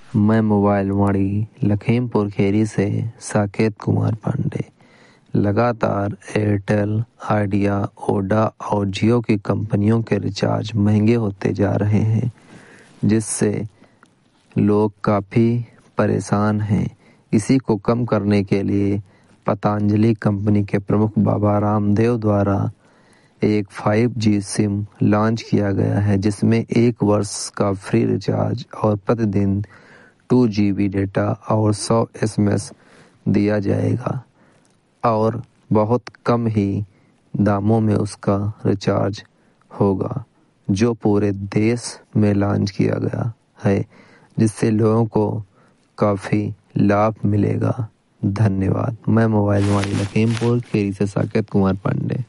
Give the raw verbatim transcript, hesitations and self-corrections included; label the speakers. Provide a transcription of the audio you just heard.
Speaker 1: मैं मोबाइल वाणी लखीमपुर खीरी से साकेत कुमार पांडे। लगातार एयरटेल, आइडिया, वोडा और जियो की कंपनियों के रिचार्ज महंगे होते जा रहे हैं, जिससे लोग काफ़ी परेशान हैं। इसी को कम करने के लिए पतंजलि कंपनी के प्रमुख बाबा रामदेव द्वारा एक फाइव जी सिम लॉन्च किया गया है, जिसमें एक वर्ष का फ्री रिचार्ज और प्रतिदिन टू जी बी डेटा और सौ एस एम एस दिया जाएगा और बहुत कम ही दामों में उसका रिचार्ज होगा, जो पूरे देश में लॉन्च किया गया है, जिससे लोगों को काफ़ी लाभ मिलेगा। धन्यवाद। मैं मोबाइल वाणी लखीमपुर खीरी से साकेत कुमार पांडे।